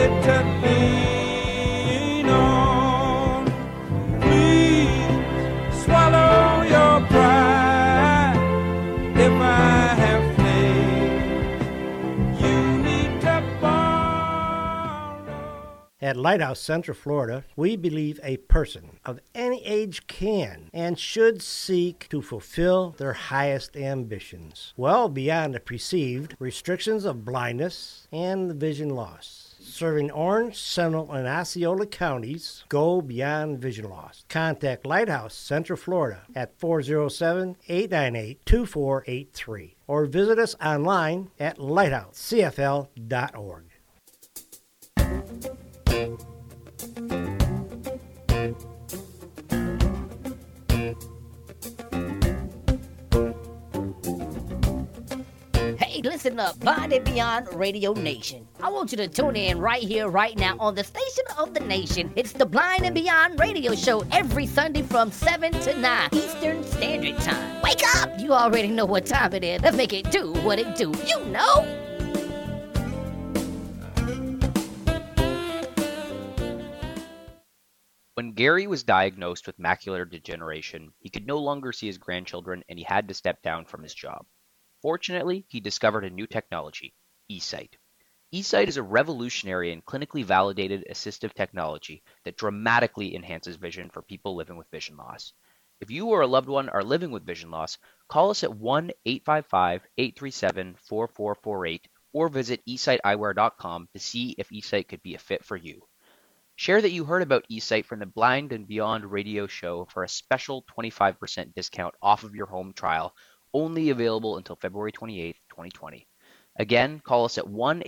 to lean on. Please swallow your pride. If I have faith, you need to borrow. At Lighthouse Central Florida, we believe a person of any age can and should seek to fulfill their highest ambitions, well beyond the perceived restrictions of blindness and vision loss. Serving Orange, Seminole, and Osceola counties, go beyond vision loss. Contact Lighthouse Central Florida at 407-898-2483 or visit us online at lighthousecfl.org. Hey, listen up, Blind and Beyond Radio Nation. I want you to tune in right here, right now, on the station of the nation. It's the Blind and Beyond Radio Show every Sunday from 7 to 9 Eastern Standard Time. Wake up! You already know what time it is. Let's make it do what it do. You know! When Gary was diagnosed with macular degeneration, he could no longer see his grandchildren and he had to step down from his job. Fortunately, he discovered a new technology, eSight. eSight is a revolutionary and clinically validated assistive technology that dramatically enhances vision for people living with vision loss. If you or a loved one are living with vision loss, call us at 1-855-837-4448 or visit esighteyewear.com to see if eSight could be a fit for you. Share that you heard about eSight from the Blind and Beyond radio show for a special 25% discount off of your home trial, only available until February 28th, 2020. Again, call us at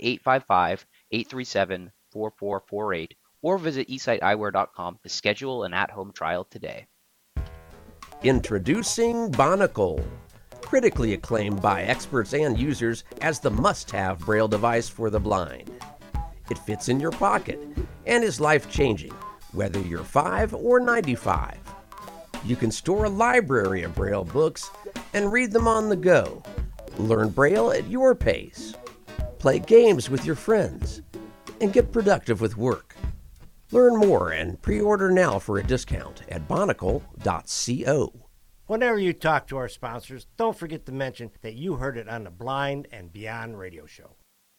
1-855-837-4448 or visit esighteyewear.com to schedule an at-home trial today. Introducing Bonacle, critically acclaimed by experts and users as the must-have Braille device for the blind. It fits in your pocket and is life-changing, whether you're 5 or 95. You can store a library of Braille books and read them on the go. Learn Braille at your pace. Play games with your friends and get productive with work. Learn more and pre-order now for a discount at bonacle.co. Whenever you talk to our sponsors, don't forget to mention that you heard it on the Blind and Beyond radio show.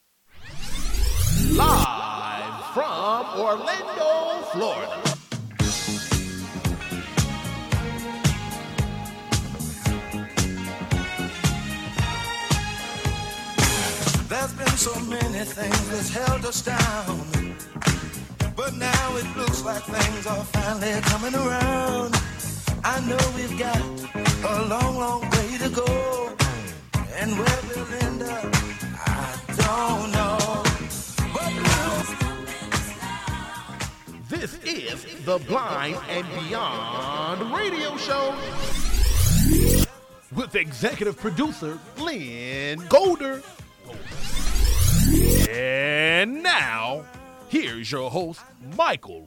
Live from Orlando, Florida. There's been so many things that's held us down, but now it looks like things are finally coming around. I know we've got a long, long way to go, and where we'll end up, I don't know. This is the Blind and Beyond radio show with executive producer Lynn Golder. And now, here's your host, Michael.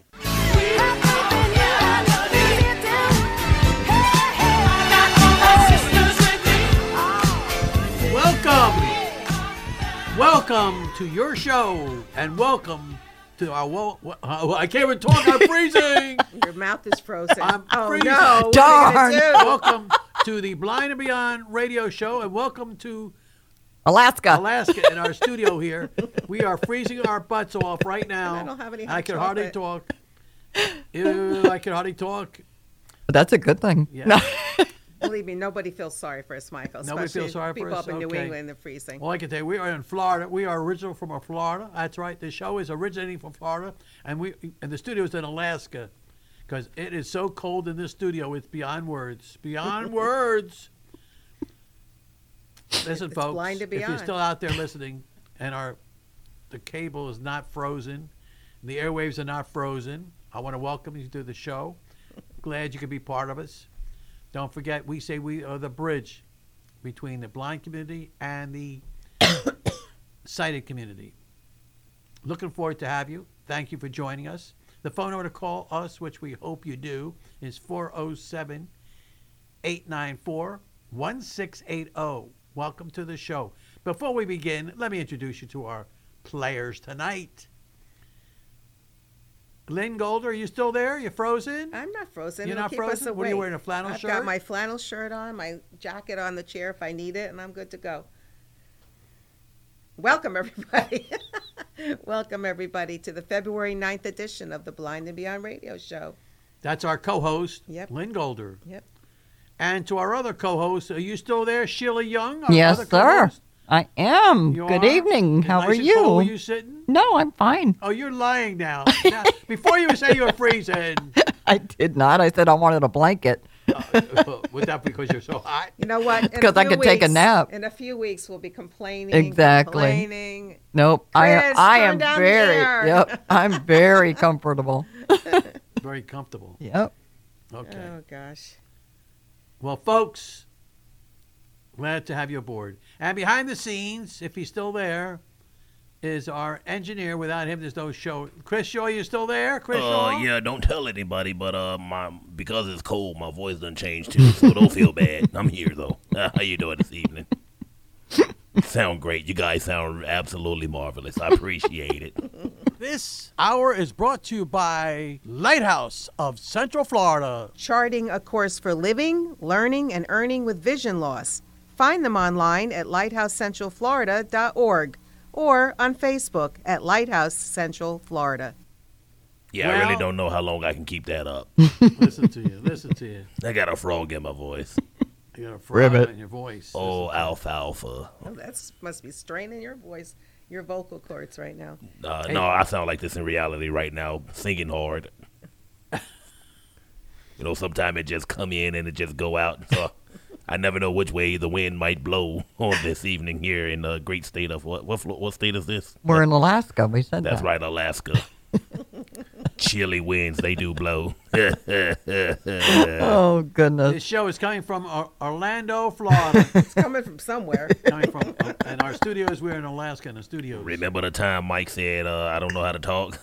Welcome to your show, and welcome to our, I can't even talk, I'm freezing. Your mouth is frozen. I'm freezing. No. Darn. Welcome to the Blind and Beyond radio show, and welcome to Alaska in our studio here. We are freezing our butts off right now. I don't have any I can chocolate. hardly talk. I can hardly talk. That's a good thing. Yeah. No. Believe me, nobody feels sorry for us, Michael. Nobody especially feels sorry for people us? up in New Okay. England, they're freezing. Well, I can tell you, we are in Florida. We are original from Florida. That's right. The show is originating from Florida, and the studio is in Alaska, because it is so cold in this studio. It's beyond words. Beyond words. Listen, It's folks. Blind and If you're Beyond. still out there listening, and the cable is not frozen, and the airwaves are not frozen, I want to welcome you to the show. Glad you could be part of us. Don't forget, we say we are the bridge between the blind community and the sighted community. Looking forward to have you. Thank you for joining us. The phone number to call us, which we hope you do, is 407-894-1680. Welcome to the show. Before we begin, let me introduce you to our players tonight. Glenn Golder, are you still there? You frozen? I'm not frozen. You're It'll not keep us frozen? What are you awake. wearing, a flannel I've shirt? got my flannel shirt on, my jacket on the chair if I need it, and I'm good to go. Welcome, everybody. Welcome, everybody, to the February 9th edition of the Blind and Beyond radio show. That's our co-host, Yep. Lynn Golder. Yep. And to our other co-host, are you still there, Sheila Young? Our Yes, other sir. co-host? I am. You Good are? evening. How Nice are and cold where you? you sitting? No, I'm fine. Oh, you're lying now. Now, before you were saying you were freezing. I did not. I said I wanted a blanket. Was that because you're so hot? You know what? In a 'cause I few could take a weeks- nap. In a few weeks, we'll be complaining. Exactly. Complaining. Nope. Chris, I turn am down the very. air. Yep. I'm very comfortable. Very comfortable. Yep. Okay. Oh, gosh. Well, folks, glad to have you aboard. And behind the scenes, if he's still there, is our engineer. Without him, there's no show. Chris Shaw, you still there? Chris Shaw? Yeah, don't tell anybody, but because it's cold, my voice done changed too, so don't feel bad. I'm here though. How you doing this evening? Sound great. You guys sound absolutely marvelous. I appreciate it. This hour is brought to you by Lighthouse of Central Florida. Charting a course for living, learning, and earning with vision loss. Find them online at lighthousecentralflorida.org or on Facebook at Lighthouse Central Florida. Yeah, I really don't know how long I can keep that up. Listen to you. Listen to you. I got a frog in my voice. You got a frog Ribbit. in your voice. Oh, alfalfa. Oh, that must be straining your voice, your vocal cords right now. No, I sound like this in reality right now, singing hard. Sometimes it just come in and it just go out. So I never know which way the wind might blow on this evening here in the great state of what state is this? We're in Alaska. We said That's that. right, Alaska. Chilly winds, they do blow. Oh, goodness. This show is coming from Orlando, Florida. It's coming from somewhere. Coming from, and our studios, we're in Alaska in the studios. Remember the time Mike said, I don't know how to talk?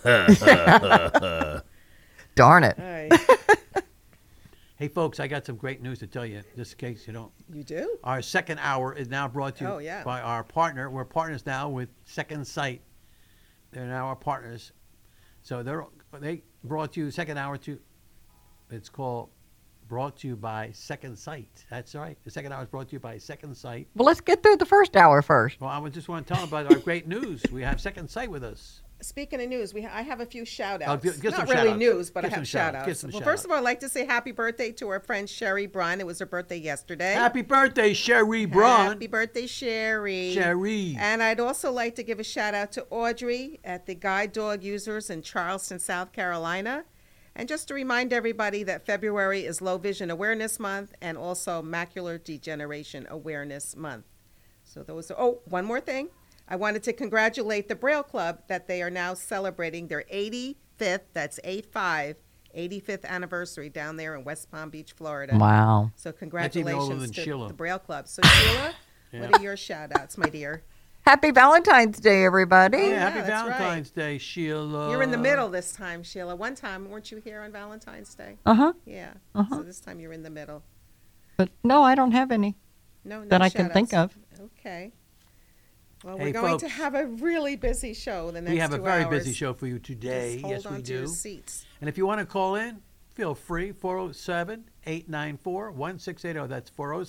Darn it. All right. Hey, folks, I got some great news to tell you, just in case you don't. You do? Our second hour is now brought to you by our partner. We're partners now with Second Sight. They're now our partners. So they brought you second hour to, it's called brought to you by Second Sight. That's right. The second hour is brought to you by Second Sight. Well, let's get through the first hour first. Well, I just want to tell them about our great news. We have Second Sight with us. Speaking of news, I have a few shout-outs. Oh, give Not some really shout-outs. news, but Give I some have shout-outs. Give shout-outs. some Well, shout-outs. first of all, I'd like to say happy birthday to our friend Sherry Brun. It was her birthday yesterday. Happy birthday, Sherry Braun. Happy birthday, Sherry. Sherry. And I'd also like to give a shout-out to Audrey at the Guide Dog Users in Charleston, South Carolina. And just to remind everybody that February is Low Vision Awareness Month and also Macular Degeneration Awareness Month. So those are, one more thing. I wanted to congratulate the Braille Club that they are now celebrating their 85th, that's 85th anniversary down there in West Palm Beach, Florida. Wow. So That's even older congratulations than to Sheila. the Braille Club. So Sheila, what are your shout-outs, my dear? Happy Valentine's Day, everybody. Yeah, happy that's right. Valentine's Day, Sheila. You're in the middle this time, Sheila. One time, weren't you here on Valentine's Day? Uh-huh. Yeah. Uh-huh. So this time you're in the middle. But no, I don't have any No that I can think of. Okay. Well, Hey, we're going to folks. have a really busy show the next 2 We hours. have a very busy show for you today. Just hold Yes, on we to your do. seats. And if you want to call in, feel free. 407-894-1680. That's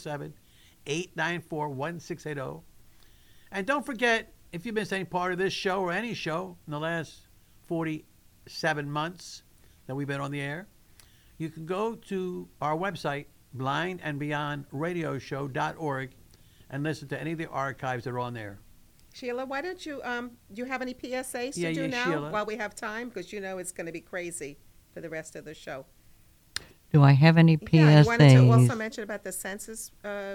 407-894-1680. And don't forget, if you missed any part of this show or any show in the last 47 months that we've been on the air, you can go to our website, blindandbeyondradioshow.org, and listen to any of the archives that are on there. Sheila, why don't you, do you have any PSAs Yeah, to do yeah, now Sheila. while we have time? Because you know it's going to be crazy for the rest of the show. Do I have any Yeah, you wanted to also PSAs? mention about the census.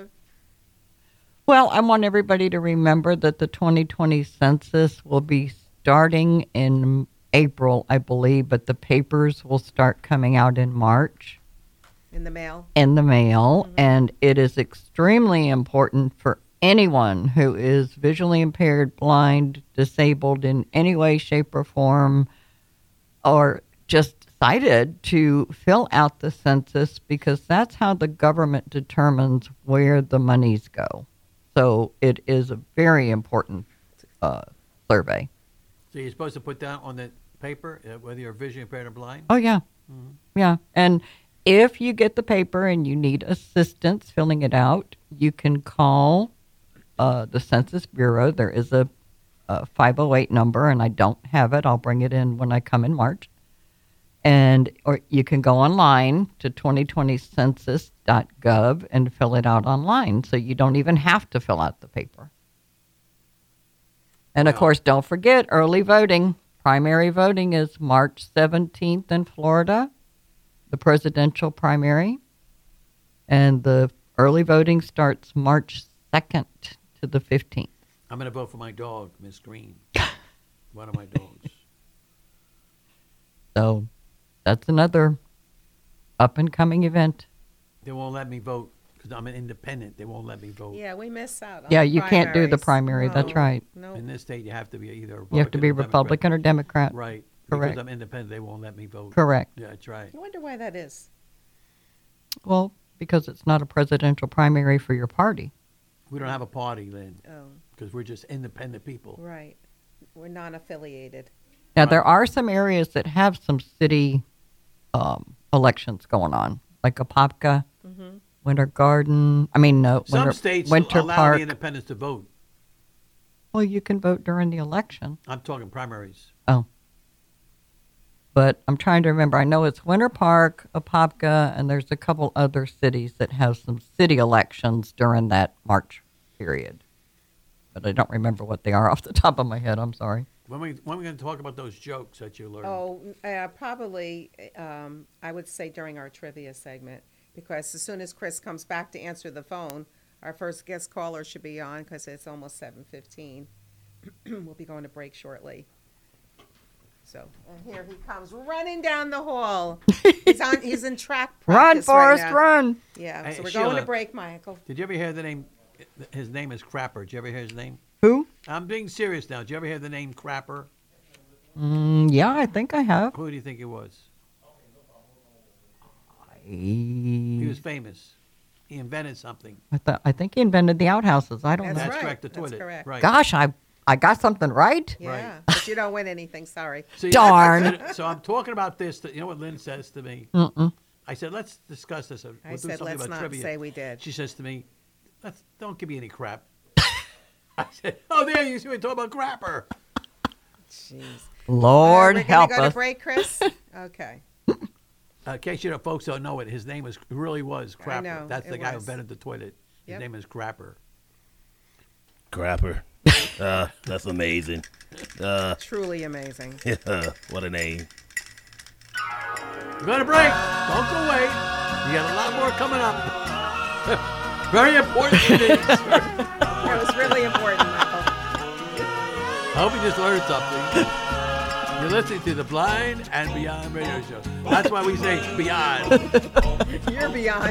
Well, I want everybody to remember that the 2020 census will be starting in April, I believe, but the papers will start coming out in March. In the mail. And it is extremely important for anyone who is visually impaired, blind, disabled in any way, shape, or form, or just sighted to fill out the census, because that's how the government determines where the monies go. So it is a very important survey. So you're supposed to put down on the paper, whether you're visually impaired or blind? Oh, yeah. Yeah. And if you get the paper and you need assistance filling it out, you can call the Census Bureau. There is a 508 number, and I don't have it. I'll bring it in when I come in March. Or you can go online to 2020census.gov and fill it out online, so you don't even have to fill out the paper. And, of course, don't forget early voting. Primary voting is March 17th in Florida, the presidential primary. And the early voting starts March 2nd to the 15th. I'm going to vote for my dog, Miss Green. One of my dogs. So that's another up-and-coming event. They won't let me vote because I'm an independent. They won't let me vote. Yeah, we miss out on Yeah, you can't do the primaries. primary. That's right. No. In this state, you have to be either Republican You have to be or Democrat. Republican or Democrat. Right. Correct. Because I'm independent, they won't let me vote. Correct. Yeah, that's right. I wonder why that is. Well, because it's not a presidential primary for your party. We don't have a party, Lynn, Oh, because we're just independent people. right. We're non-affiliated. Now, there are some areas that have some city elections going on, like Apopka, Winter Garden. I mean, no, Some Winter, states Winter allow Park. the independents to vote. Well, you can vote during the election. I'm talking primaries. Oh. But I'm trying to remember. I know it's Winter Park, Apopka, and there's a couple other cities that have some city elections during that March period. But I don't remember what they are off the top of my head. I'm sorry. When are we going to talk about those jokes that you learned? Oh, probably, I would say during our trivia segment, because as soon as Chris comes back to answer the phone, our first guest caller should be on because it's almost 7:15. We'll be going to break shortly. So, and here he comes running down the hall. He's in track Run, practice Forrest, right now. run. Yeah, Hey, so we're Sheila, going to break, Michael. Did you ever hear the name? His name is Crapper. Did you ever hear his name? Who? I'm being serious now. Did you ever hear the name Crapper? Yeah, I think I have. Who do you think it was? He He was famous. He invented something. I think he invented the outhouses. I don't That's know. That's right. correct. The That's toilet. correct. Right. Gosh, I got something right? Yeah, Right. but you don't win anything, sorry. See, Darn. So I'm talking about this. You know what Lynn says to me? Mm-mm. I said, let's discuss this. We'll I do said, something let's about not trivia. say we did. She says to me, don't give me any crap. I said, oh, there you see, we talk about Crapper. Jeez. Lord We're help gonna go us. to break, Chris? Okay. In case you know, folks don't know it, his name really was I Crapper. know, That's the it guy who was. invented the toilet. His Yep. name is Crapper. Crapper. That's amazing. Truly amazing. What a name. We're going to break. Don't go away. We got a lot more coming up. Very important things. That was really important, Michael. I hope you just learned something. You're listening to the Blind and Beyond radio show. That's why we say beyond. You're beyond.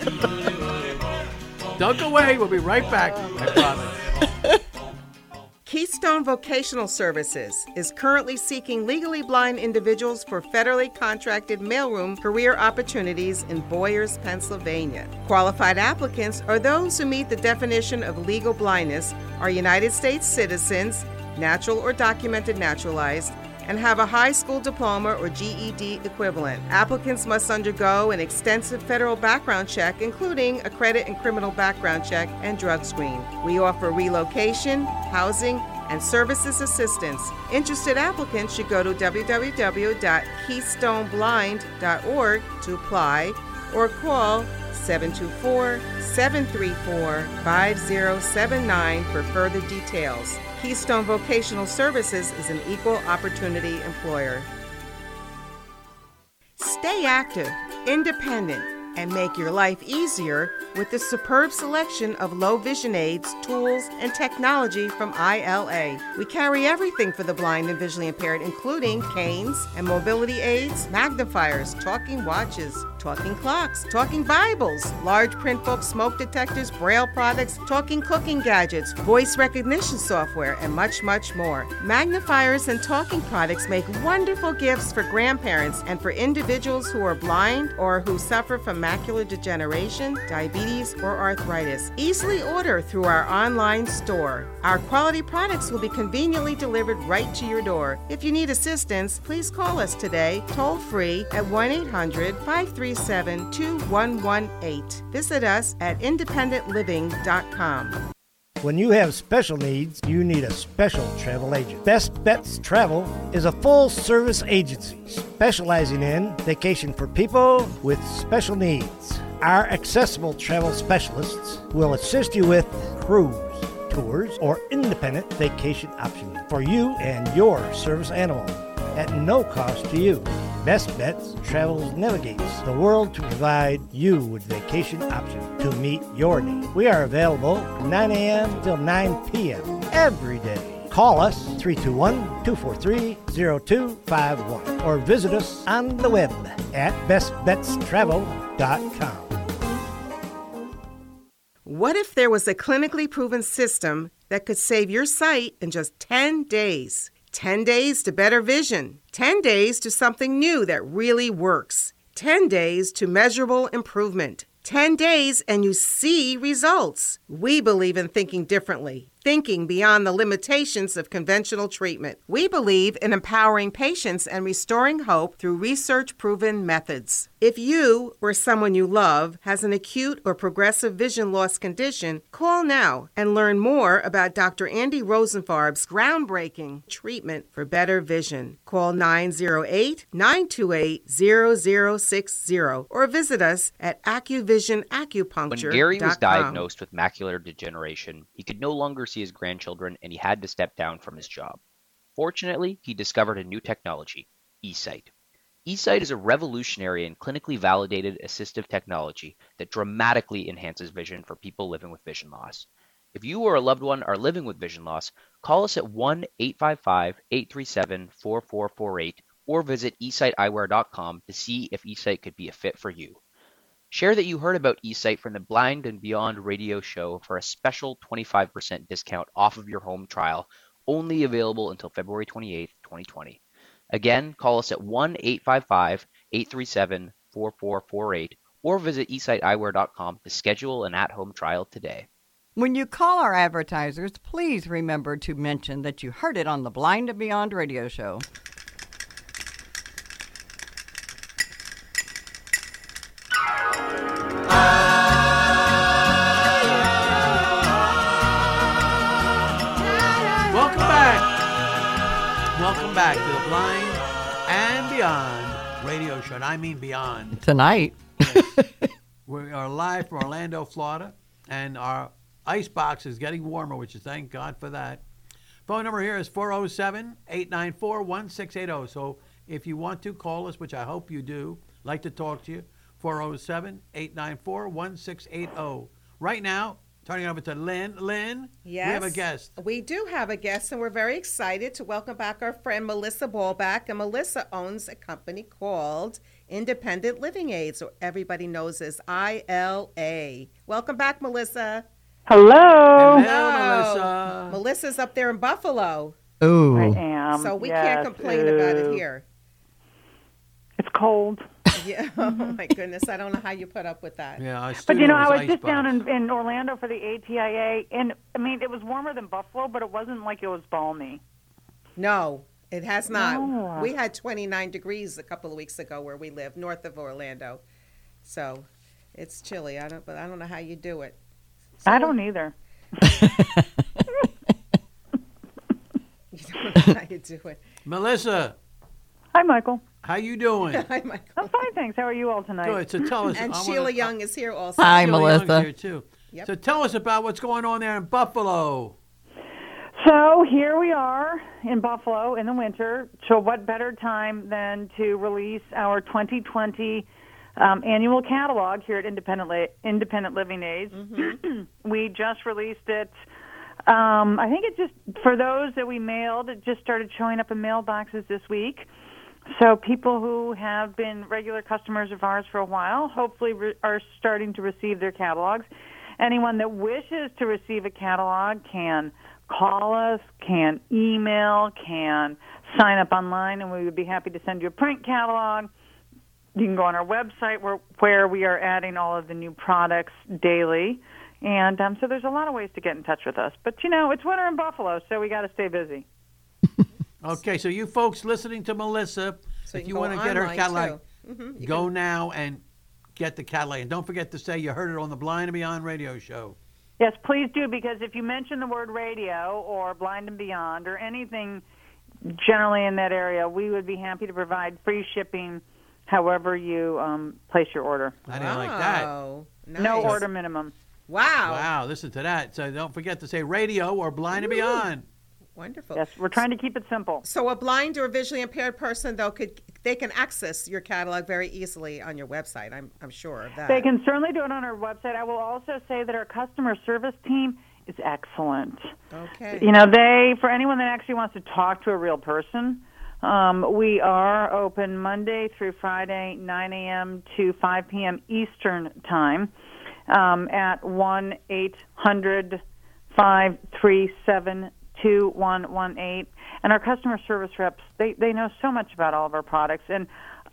Don't go away. We'll be right back. I promise. Keystone Vocational Services is currently seeking legally blind individuals for federally contracted mailroom career opportunities in Boyers, Pennsylvania. Qualified applicants are those who meet the definition of legal blindness, are United States citizens, natural or documented naturalized, and have a high school diploma or GED equivalent. Applicants must undergo an extensive federal background check, including a credit and criminal background check and drug screen. We offer relocation, housing, and services assistance. Interested applicants should go to www.keystoneblind.org to apply or call 724-734-5079 for further details. Keystone Vocational Services is an equal opportunity employer. Stay active, independent, and make your life easier with the superb selection of low vision aids, tools, and technology from ILA. We carry everything for the blind and visually impaired, including canes and mobility aids, magnifiers, talking watches, talking clocks, talking Bibles, large print books, smoke detectors, braille products, talking cooking gadgets, voice recognition software, and much, much more. Magnifiers and talking products make wonderful gifts for grandparents and for individuals who are blind or who suffer from macular degeneration, diabetes, diabetes, or arthritis. Easily order through our online store. Our quality products will be conveniently delivered right to your door. If you need assistance, please call us today, toll free at 1-800-537-2118. Visit us at independentliving.com. When you have special needs, you need a special travel agent. Best Bets Travel is a full-service agency specializing in vacation for people with special needs. Our accessible travel specialists will assist you with cruise, tours, or independent vacation options for you and your service animal at no cost to you. Best Bets Travels navigates the world to provide you with vacation options to meet your needs. We are available 9 a.m. till 9 p.m. every day. Call us 321-243-0251 or visit us on the web at bestbetstravel.com. What if there was a clinically proven system that could save your sight in just 10 days? 10 days to better vision. 10 days to something new that really works. 10 days to measurable improvement. 10 days and you see results. We believe in thinking differently, thinking beyond the limitations of conventional treatment. We believe in empowering patients and restoring hope through research-proven methods. If you or someone you love has an acute or progressive vision loss condition, call now and learn more about Dr. Andy Rosenfarb's groundbreaking treatment for better vision. Call 908-928-0060 or visit us at AccuVisionAcupuncture.com. When Gary was diagnosed with macular degeneration, he could no longer see his grandchildren and he had to step down from his job. Fortunately, he discovered a new technology, eSight. eSight is a revolutionary and clinically validated assistive technology that dramatically enhances vision for people living with vision loss. If you or a loved one are living with vision loss, call us at 1-855-837-4448 or visit esighteyewear.com to see if eSight could be a fit for you. Share that you heard about eSight from the Blind and Beyond radio show for a special 25% discount off of your home trial, only available until February 28th, 2020. Again, call us at 1-855-837-4448 or visit esighteyewear.com to schedule an at-home trial today. When you call our advertisers, please remember to mention that you heard it on the Blind and Beyond radio show. Welcome back to the Blind and Beyond radio show, and I mean beyond. Tonight. Yes. We are live from Orlando, Florida, and our ice box is getting warmer, which is thank God for that. Phone number here is 407-894-1680. So if you want to call us, which I hope you do, like to talk to you, 407-894-1680. Right now, turning over to Lynn. Lynn, yes, we have a guest. We do have a guest, and we're very excited to welcome back our friend Melissa Ballback. And Melissa owns a company called Independent Living Aids, or everybody knows as ILA. Welcome back, Melissa. Hello. Melissa. Melissa's up there in Buffalo. Ooh. I am. So we can't complain about it here. It's cold. Yeah. Oh, my goodness. I don't know how you put up with that. Yeah, but, you know, I was just down in Orlando for the ATIA, and, I mean, it was warmer than Buffalo, but it wasn't like it was balmy. No, it has not. No. We had 29 degrees a couple of weeks ago where we live, north of Orlando. So it's chilly. I don't know how you do it. So, I don't either. You don't know how you do it. Melissa. Hi, Michael. How you doing? Hi, Michael. I'm fine, thanks. How are you all tonight? Good. So tell us. And Sheila Young is here also. Hi, Sheila Melissa. Young's here too. Yep. So tell us about what's going on there in Buffalo. So here we are in Buffalo in the winter. So what better time than to release our 2020 annual catalog here at Independent Living Aids. Mm-hmm. We just released it. I think it just, for those that we mailed, it just started showing up in mailboxes this week. So people who have been regular customers of ours for a while hopefully are starting to receive their catalogs. Anyone that wishes to receive a catalog can call us, can email, can sign up online, and we would be happy to send you a print catalog. You can go on our website where we are adding all of the new products daily. And so there's a lot of ways to get in touch with us. But, it's winter in Buffalo, so we got to stay busy. Okay, so you folks listening to Melissa, So if you you can want go to get her online, catalog, too. You go can- now and get the catalog. And don't forget to say you heard it on the Blind and Beyond radio show. Yes, please do, because if you mention the word radio or Blind and Beyond or anything generally in that area, we would be happy to provide free shipping however you place your order. I didn't like that. Wow. No Nice. order minimum. Wow. Wow, listen to that. So don't forget to say radio or Blind and Beyond. Wonderful. Yes, we're trying to keep it simple. So a blind or visually impaired person, though, they can access your catalog very easily on your website. I'm sure of that. They can certainly do it on our website. I will also say that our customer service team is excellent. Okay. For anyone that actually wants to talk to a real person, we are open Monday through Friday, 9 a.m. to 5 p.m. Eastern Time at 1-800-537-2118. And our customer service reps, they know so much about all of our products. And,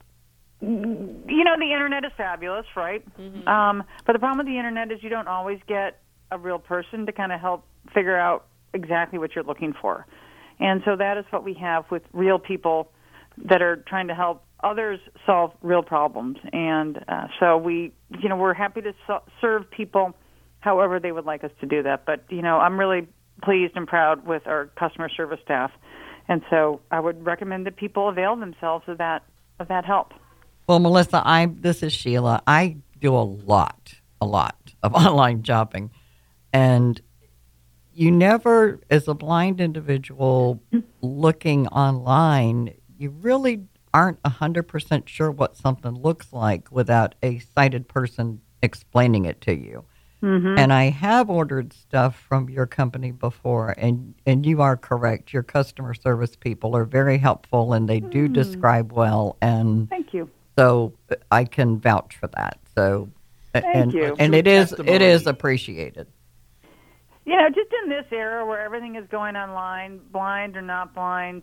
the internet is fabulous, right? Mm-hmm. But the problem with the internet is you don't always get a real person to kind of help figure out exactly what you're looking for. And so that is what we have with real people that are trying to help others solve real problems. And so we're happy to serve people however they would like us to do that. But, I'm really pleased and proud with our customer service staff. And so I would recommend that people avail themselves of that help. Well, Melissa, this is Sheila. I do a lot of online shopping. And you never, as a blind individual looking online, you really aren't 100% sure what something looks like without a sighted person explaining it to you. Mm-hmm. And I have ordered stuff from your company before, and you are correct. Your customer service people are very helpful, and they do describe well. And thank you. So I can vouch for that. So, Thank you. And it is appreciated. Just in this era where everything is going online, blind or not blind,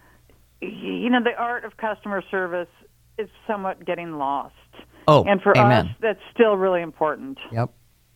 the art of customer service is somewhat getting lost. Oh, and for amen. us, that's still really important. Yep.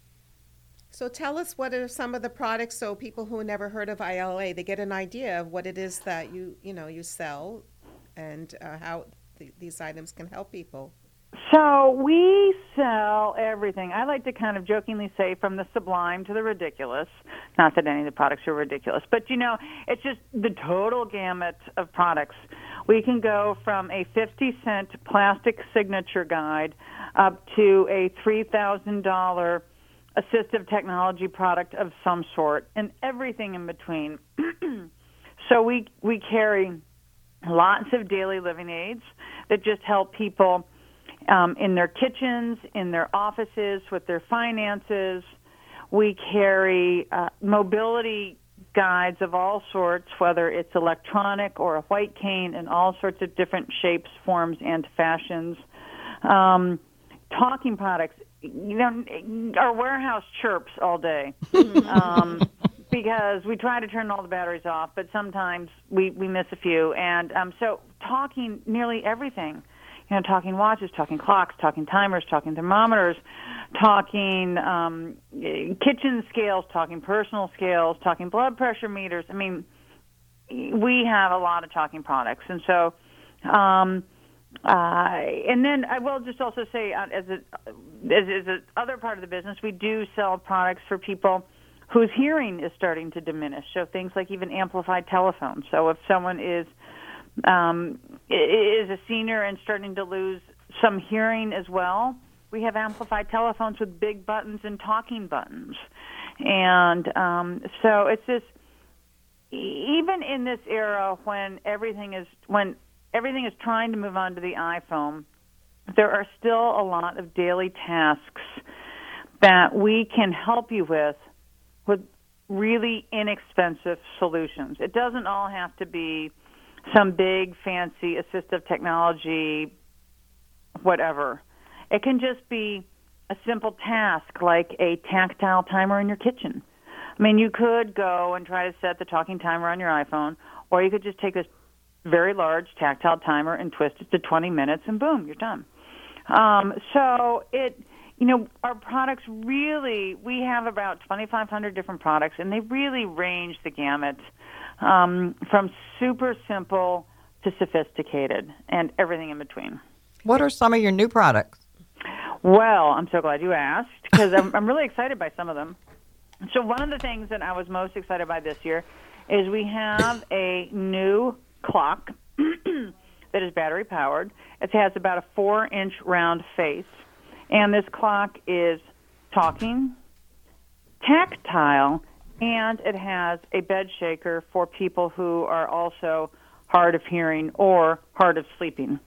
So tell us, what are some of the products so people who never heard of ILA, they get an idea of what it is that you sell and how these items can help people. So we sell everything. I like to kind of jokingly say from the sublime to the ridiculous. Not that any of the products are ridiculous, but it's just the total gamut of products. We can go from a 50-cent plastic signature guide up to a $3,000 assistive technology product of some sort, and everything in between. So we carry lots of daily living aids that just help people in their kitchens, in their offices, with their finances. We carry mobility guides of all sorts, whether it's electronic or a white cane, in all sorts of different shapes, forms, and fashions. Talking products. Our warehouse chirps all day because we try to turn all the batteries off, but sometimes we miss a few. And so talking nearly everything. Talking watches, talking clocks, talking timers, talking thermometers, talking kitchen scales, talking personal scales, talking blood pressure meters. I mean, we have a lot of talking products. And so, and then I will just also say, as a other part of the business, we do sell products for people whose hearing is starting to diminish. So things like even amplified telephones. So if someone is a senior and starting to lose some hearing as well, we have amplified telephones with big buttons and talking buttons. And so it's just, even in this era when everything is trying to move on to the iPhone, there are still a lot of daily tasks that we can help you with really inexpensive solutions. It doesn't all have to be some big, fancy assistive technology, whatever. It can just be a simple task like a tactile timer in your kitchen. I mean, you could go and try to set the talking timer on your iPhone, or you could just take this very large tactile timer and twist it to 20 minutes, and boom, you're done. So our products really, we have about 2,500 different products, and they really range the gamut from super simple to sophisticated and everything in between. What are some of your new products? Well, I'm so glad you asked because I'm really excited by some of them. So one of the things that I was most excited by this year is we have a new clock that is battery powered. It has about a 4-inch round face, and this clock is talking, tactile, and it has a bed shaker for people who are also hard of hearing or hard of sleeping.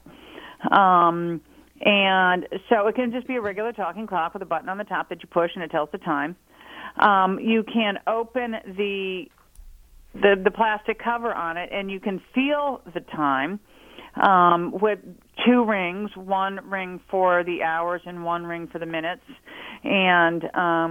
And so it can just be a regular talking clock with a button on the top that you push and it tells the time. You can open the plastic cover on it and you can feel the time with 2 rings, 1 ring for the hours and 1 ring for the minutes. And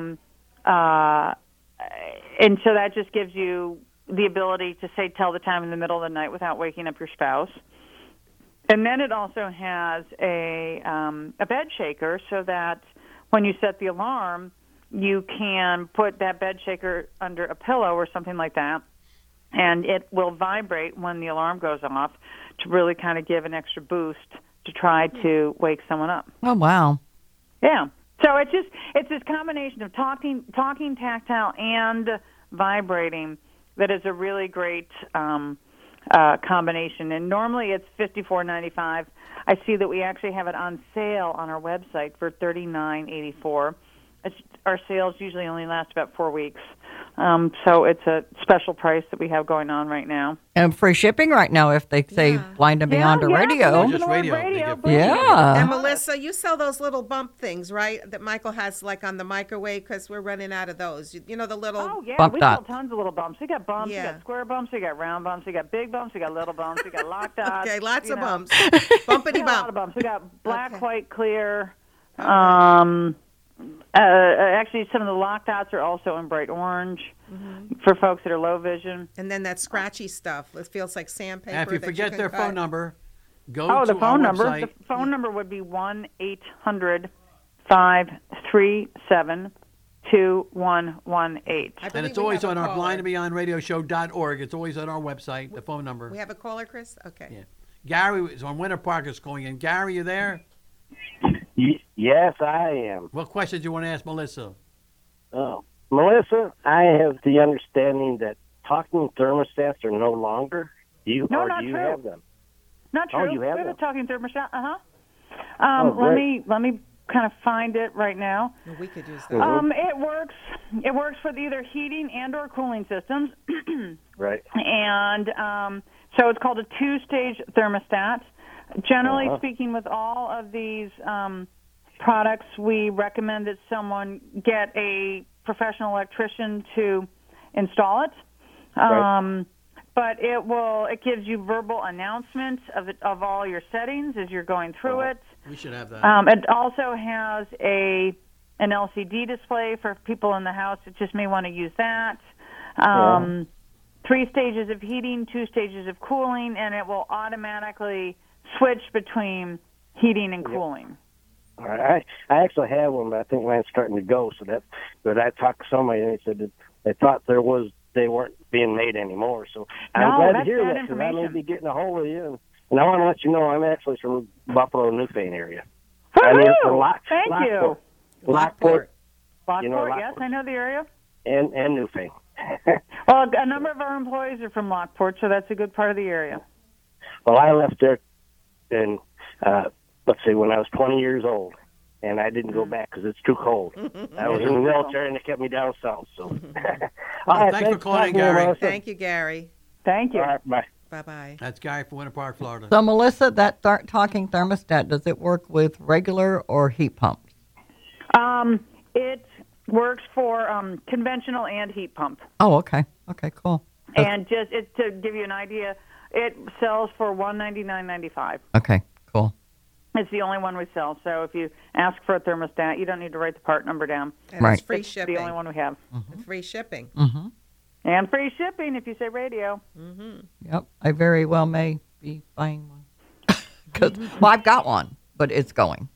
so that just gives you the ability to say tell the time in the middle of the night without waking up your spouse. And then it also has a bed shaker so that when you set the alarm, you can put that bed shaker under a pillow or something like that, and it will vibrate when the alarm goes off to really kind of give an extra boost to try to wake someone up. Oh, wow. Yeah. So it's this combination of talking, tactile, and vibrating that is a really great combination. And normally it's $54.95. I see that we actually have it on sale on our website for $39.84. Our sales usually only last about 4 weeks. So it's a special price that we have going on right now. And free shipping right now if they say Blind and Beyond radio. Just radio. Yeah. And Melissa, you sell those little bump things, right? That Michael has like on the microwave because we're running out of those. You know the little bump we dots. sell tons of little bumps. We got bumps, we got square bumps, we got round bumps, we got big bumps, we got little bumps, we got lock dots. Okay, lots of bumps. Bumpity A bump. lot of bumps. We got black, white, clear. Actually, some of the lock dots are also in bright orange for folks that are low vision. And then that scratchy stuff. It feels like sandpaper. And if you forget their phone number, go to the phone our number. website. The phone number would be 1-800-537-2118. And it's always on our blindandbeyondradioshow.org. It's always on our website, the phone number. We have a caller, Chris? Okay. Yeah. Gary is on Winter Park is calling in. Gary, you there? Yes, I am. What questions do you want to ask Melissa? Oh, Melissa, I have the understanding that talking thermostats are no longer. Do you not you true. have them? Not true. Oh, you have we have them? a talking thermostat. Great. Let me kind of find it right now. We could use that. It works for either heating and or cooling systems. Right. And so it's called a 2-stage thermostat. Generally speaking, with all of these products, we recommend that someone get a professional electrician to install it. Right. But it gives you verbal announcements of all your settings as you're going through it. We should have that. It also has an LCD display for people in the house that just may want to use that. 3 stages of heating, 2 stages of cooling, and it will automatically switch between heating and cooling. All right. I actually have one, but I think mine's starting to go. But I talked to somebody and they said that they thought they weren't being made anymore. So I'm glad to hear that because I may be getting a hold of you. And I want to let you know I'm actually from Buffalo, Newfane area. Thank you. Lockport. Lockport, yes, I know the area. And Newfane. Well, a number of our employees are from Lockport, so that's a good part of the area. Well, I left there in, when I was 20 years old, and I didn't go back because it's too cold. I was in the military, and they kept me down south. So, thanks for calling, Gary. Thank you, Gary. Thank you. All right, bye. Bye-bye. That's Gary from Winter Park, Florida. So, Melissa, that talking thermostat, does it work with regular or heat pumps? It works for conventional and heat pump. Oh, okay. Okay, cool. And just to give you an idea, it sells for $199.95. Okay, cool. It's the only one we sell. So if you ask for a thermostat, you don't need to write the part number down. And it's free shipping. The only one we have. It's free shipping. Mm-hmm. And free shipping if you say radio. Yep, I very well may be buying one. Well, I've got one, but it's going.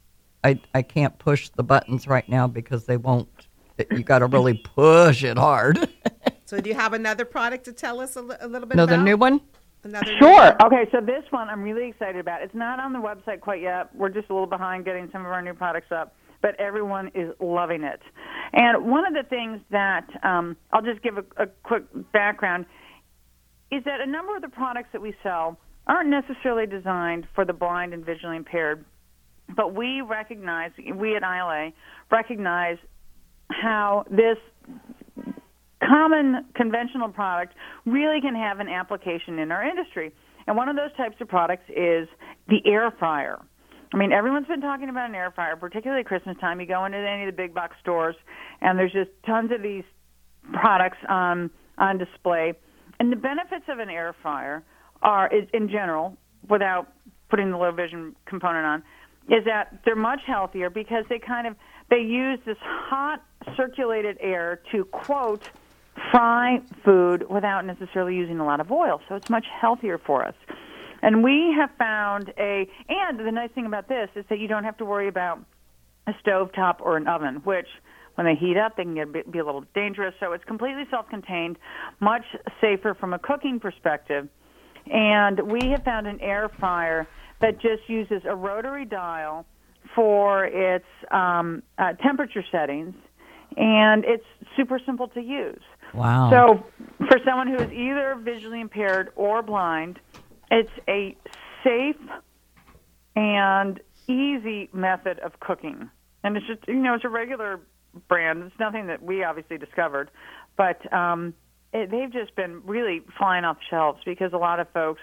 I can't push the buttons right now because they won't. You got to really push it hard. So do you have another product to tell us a little bit Another about? new one? Sure. Okay, so this one I'm really excited about. It's not on the website quite yet. We're just a little behind getting some of our new products up, but everyone is loving it. And one of the things that I'll just give a quick background is that a number of the products that we sell aren't necessarily designed for the blind and visually impaired, but we at ILA recognize how this common conventional product really can have an application in our industry. And one of those types of products is the air fryer. I mean, everyone's been talking about an air fryer, particularly at Christmas time. You go into any of the big box stores, and there's just tons of these products on display. And the benefits of an air fryer is, in general, without putting the low vision component on, is that they're much healthier because they use this hot circulated air to, quote, fry food without necessarily using a lot of oil. So it's much healthier for us. And we have found and the nice thing about this is that you don't have to worry about a stovetop or an oven, which when they heat up, they can be a little dangerous. So it's completely self-contained, much safer from a cooking perspective. And we have found an air fryer that just uses a rotary dial for its temperature settings, and it's super simple to use. Wow. So for someone who is either visually impaired or blind, it's a safe and easy method of cooking. And it's just, it's a regular brand. It's nothing that we obviously discovered, but they've just been really flying off the shelves because a lot of folks,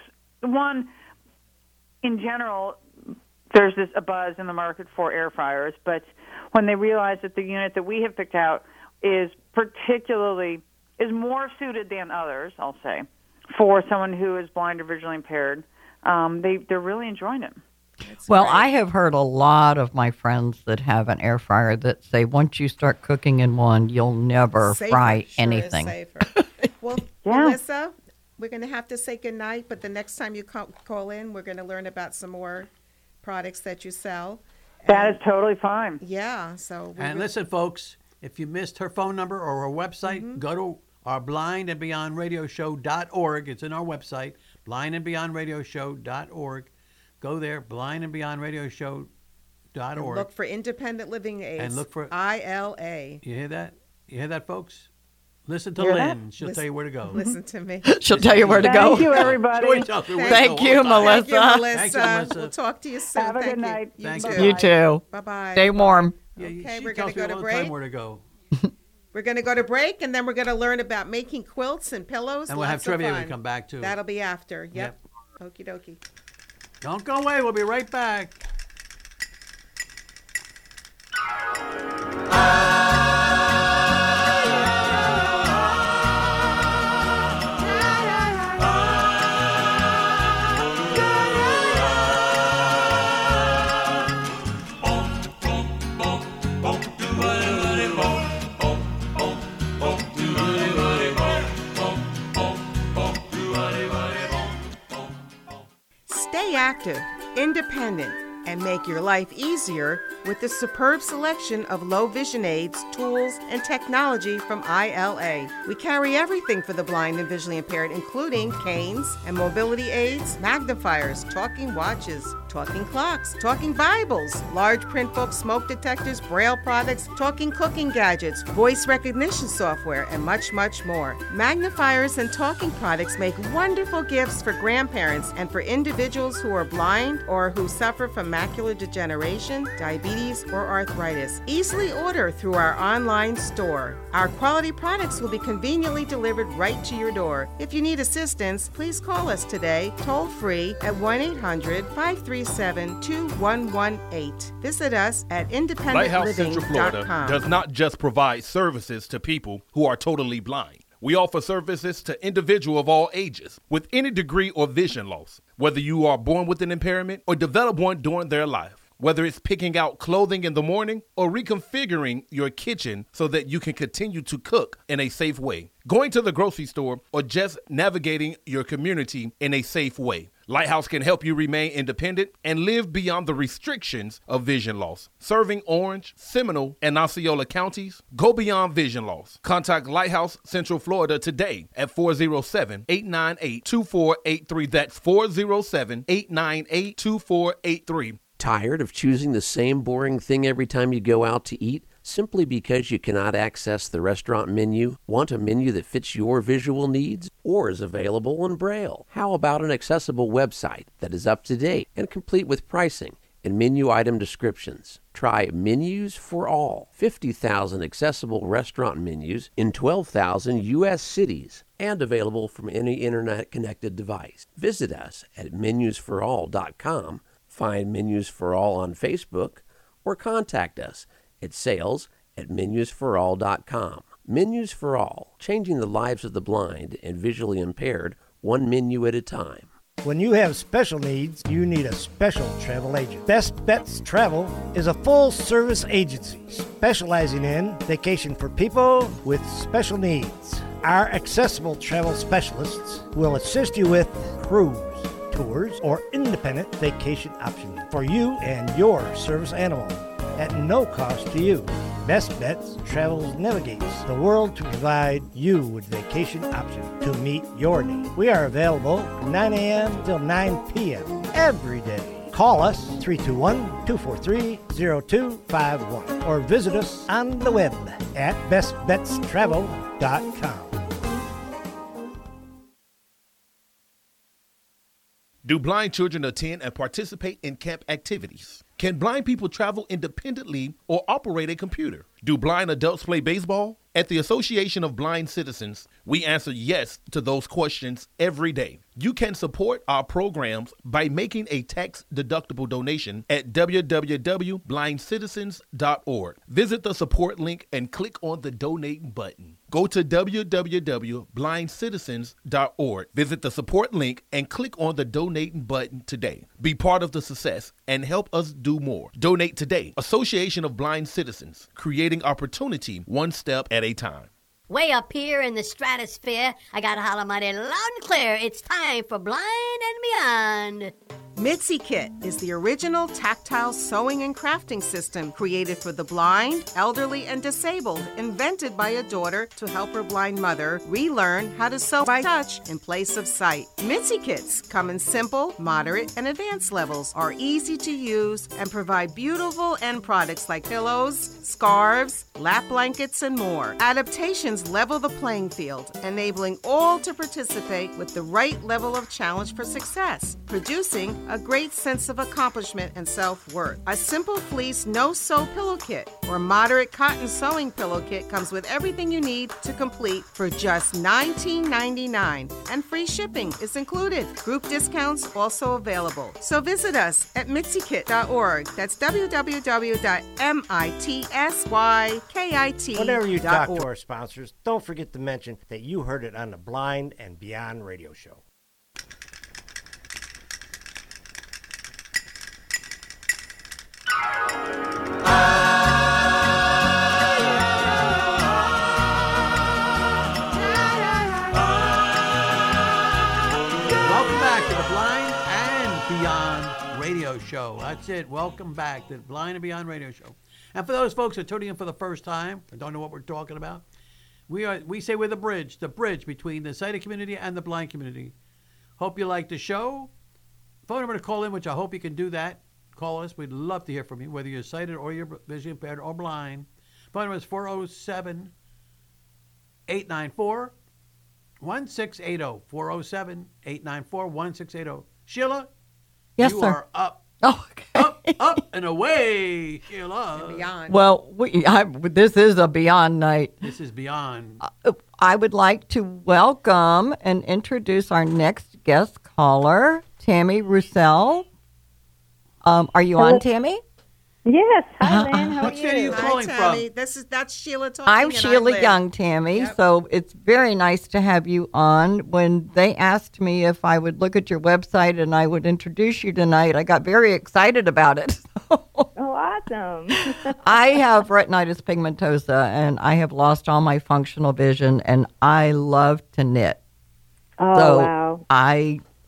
in general, there's a buzz in the market for air fryers, but when they realize that the unit that we have picked out is more suited than others, I'll say, for someone who is blind or visually impaired, they're really enjoying it. Well, I have heard a lot of my friends that have an air fryer that say once you start cooking in one, you'll never fry anything. Well, Melissa, we're going to have to say goodnight, but the next time you call in, we're going to learn about some more products that you sell. That is totally fine. Yeah. And listen, folks, if you missed her phone number or her website, go to our blindandbeyondradioshow.org. It's in our website, blindandbeyondradioshow.org. Go there, blindandbeyondradioshow.org. And look for Independent Living Aids. And look for ILA. You hear that? You hear that, folks? Listen to Lynn. She'll tell you where to go. Listen to me. She'll tell you where to go. Thank you, everybody. Thank you, Melissa. Thank you, Melissa. We'll talk to you soon. Have a good night. You too. Bye-bye. Stay warm. Okay, we're going to go to break. Where to go. We're going to go to break, and then we're going to learn about making quilts and pillows. And we'll have trivia when we come back, too. That'll be after. Yep. Okie dokie. Don't go away. We'll be right back. Stay active, independent, and make your life easier with the superb selection of low vision aids, tools, and technology from ILA. We carry everything for the blind and visually impaired, including canes and mobility aids, magnifiers, talking watches, talking clocks, talking Bibles, large print books, smoke detectors, Braille products, talking cooking gadgets, voice recognition software, and much, much more. Magnifiers and talking products make wonderful gifts for grandparents and for individuals who are blind or who suffer from macular degeneration, diabetes, or arthritis. Easily order through our online store. Our quality products will be conveniently delivered right to your door. If you need assistance, please call us today, toll free at 1-800-537-2118. Visit us at Lighthouse Central Florida does not just provide services to people who are totally blind. We offer services to individuals of all ages with any degree or vision loss, whether you are born with an impairment or develop one during their life. Whether it's picking out clothing in the morning or reconfiguring your kitchen so that you can continue to cook in a safe way. Going to the grocery store or just navigating your community in a safe way. Lighthouse can help you remain independent and live beyond the restrictions of vision loss. Serving Orange, Seminole, and Osceola counties, go beyond vision loss. Contact Lighthouse Central Florida today at 407-898-2483. That's 407-898-2483. Tired of choosing the same boring thing every time you go out to eat? Simply because you cannot access the restaurant menu? Want a menu that fits your visual needs or is available in Braille? How about an accessible website that is up to date and complete with pricing and menu item descriptions? Try Menus for All. 50,000 accessible restaurant menus in 12,000 U.S. cities and available from any internet-connected device. Visit us at menusforall.com, find Menus for All on Facebook, or contact us at sales@menusforall.com. Menus for All, changing the lives of the blind and visually impaired, one menu at a time. When you have special needs, you need a special travel agent. Best Bets Travel is a full-service agency specializing in vacation for people with special needs. Our accessible travel specialists will assist you with cruise, tours, or independent vacation options for you and your service animal at no cost to you. Best Bets Travels navigates the world to provide you with vacation options to meet your needs. We are available from 9 a.m. till 9 p.m. every day. Call us 321-243-0251 or visit us on the web at bestbetstravel.com. Do blind children attend and participate in camp activities? Can blind people travel independently or operate a computer? Do blind adults play baseball? At the Association of Blind Citizens, we answer yes to those questions every day. You can support our programs by making a tax-deductible donation at www.blindcitizens.org. Visit the support link and click on the donate button. Go to www.blindcitizens.org. Visit the support link and click on the donate button today. Be part of the success and help us do more. Donate today. Association of Blind Citizens, creating opportunity one step at a time. Way up here in the stratosphere, I gotta holler mighty loud and clear. It's time for Blind and Beyond. Mitzi Kit is the original tactile sewing and crafting system created for the blind, elderly, and disabled, invented by a daughter to help her blind mother relearn how to sew by touch in place of sight. Mitzi Kits come in simple, moderate, and advanced levels, are easy to use, and provide beautiful end products like pillows, scarves, lap blankets, and more. Adaptations level the playing field, enabling all to participate with the right level of challenge for success, producing a great sense of accomplishment and self-worth. A simple fleece no-sew pillow kit or moderate cotton sewing pillow kit comes with everything you need to complete for just $19.99, and free shipping is included. Group discounts also available. So visit us at mitsykit.org. That's www.mitsykit.org. Whenever you talk to our sponsors, don't forget to mention that you heard it on the Blind and Beyond radio show. Welcome back to the Blind and Beyond radio show. That's it. Welcome back to the Blind and Beyond radio show. And for those folks who are tuning in for the first time and don't know what we're talking about, we say we're the bridge between the sighted community and the blind community. Hope you like the show. Phone number to call in, which I hope you can do that. Call us. We'd love to hear from you, whether you're sighted or you're visually impaired or blind. Phone number is 407-894-1680. 407-894-1680. Sheila, yes, you sir. are up. Oh, okay. Up and away, Sheila. And beyond. Well, this is a Beyond night. This is Beyond. I would like to welcome and introduce our next guest caller, Tammy Roussel. Are you on, Tammy? Yes. Hi, Lynn. How What are city are you you? calling Tammy. from? That's Sheila talking. I'm and Sheila Liv. Young, Tammy. Yep. So it's very nice to have you on. When they asked me if I would look at your website and I would introduce you tonight, I got very excited about it. Oh, awesome. I have retinitis pigmentosa, and I have lost all my functional vision, and I love to knit. Oh, So wow. I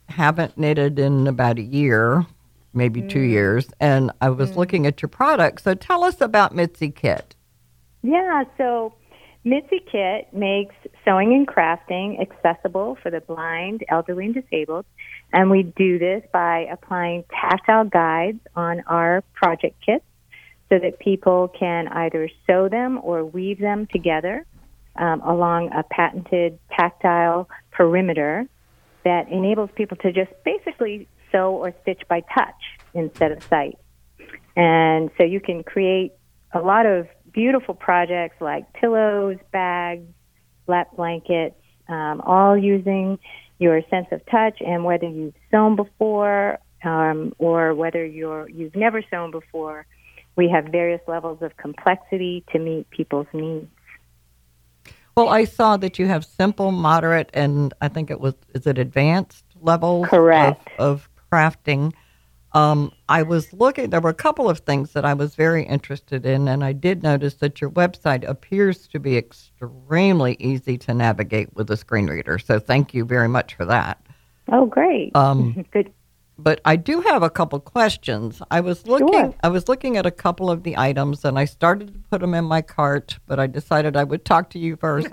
haven't knitted in about a year, maybe 2 years, and I was looking at your product. So tell us about Mitzi Kit. Yeah, so Mitzi Kit makes sewing and crafting accessible for the blind, elderly, and disabled. And we do this by applying tactile guides on our project kits so that people can either sew them or weave them together along a patented tactile perimeter that enables people to just basically sew or stitch by touch instead of sight. And so you can create a lot of beautiful projects like pillows, bags, lap blankets, all using your sense of touch. And whether you've sewn before or whether you've never sewn before, we have various levels of complexity to meet people's needs. Well, I saw that you have simple, moderate, and I think is it advanced levels of crafting. I was looking, there were a couple of things that I was very interested in, and I did notice that your website appears to be extremely easy to navigate with a screen reader. So thank you very much for that. Oh, great. Good. But I do have a couple questions. I was looking at a couple of the items, and I started to put them in my cart, but I decided I would talk to you first.